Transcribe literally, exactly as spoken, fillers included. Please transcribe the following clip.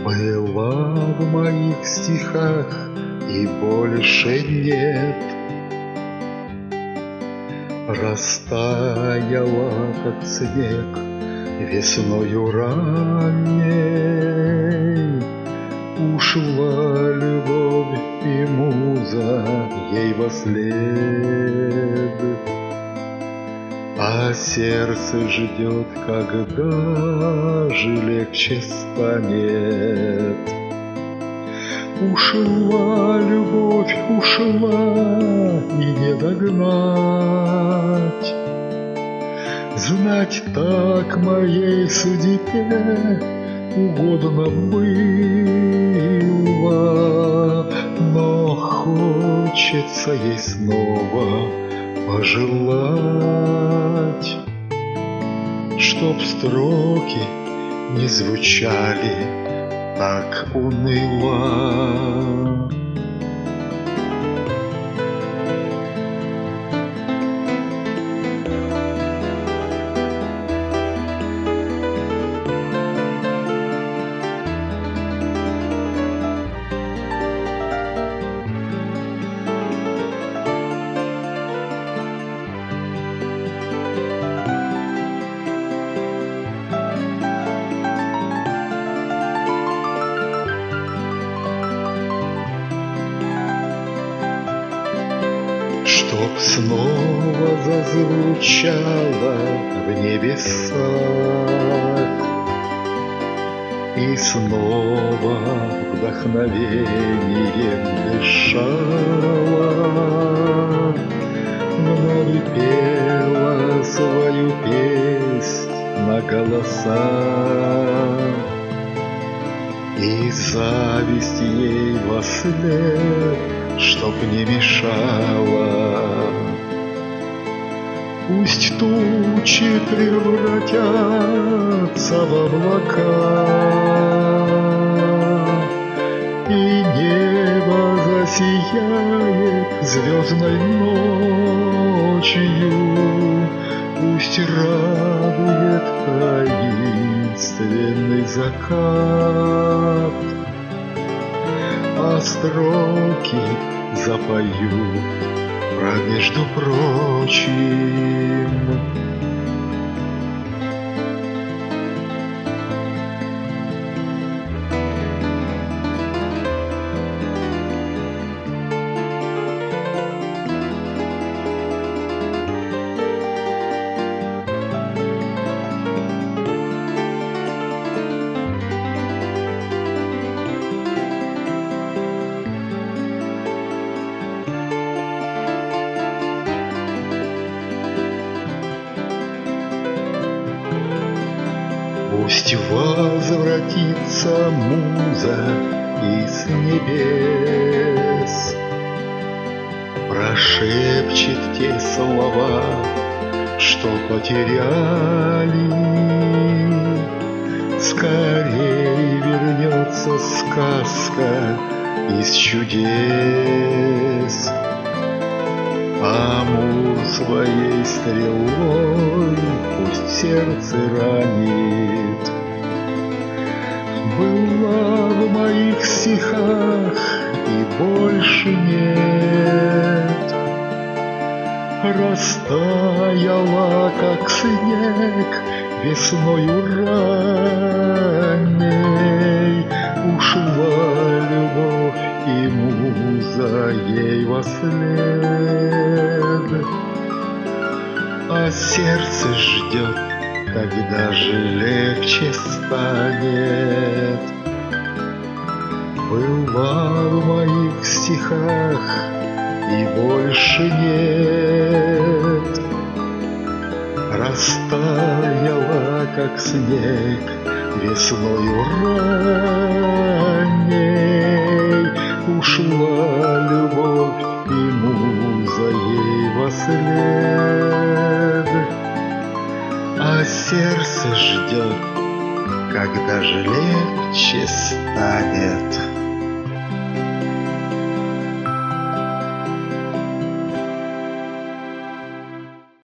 Была в моих стихах и больше нет. Растаяла, как снег, весною ранней. Ушла любовь и муза ей вослед, а сердце ждет, когда же легче станет. Ушла любовь, ушла, и не догнать. Знать, так моей судьбе угодно было, но хочется ей снова пожелать, чтоб строки не звучали так уныло. Чтоб снова зазвучало в небесах, и снова вдохновением дышала, вновь пела свою песнь на голоса, и зависть ей вослед чтоб не мешала. Пусть тучи превратятся в облака, и небо засияет звездной ночью. Пусть радует таинственный закат, а строки запоют про между прочим. Пусть возвратится муза из небес, прошепчет те слова, что потеряли. Скорей вернется сказка из чудес, Амур своей стрелой пусть сердце ранит. Была в моих стихах и больше нет. Растаяла, как снег, весною ранней. Ушла любовь и муза ей вослед, а сердце ждет, когда же легче станет. Была в моих стихах и больше нет. Растаяла, как снег, весною ранней. Ушла любовь и муза ей вослед, а сердце ждет, когда же легче станет.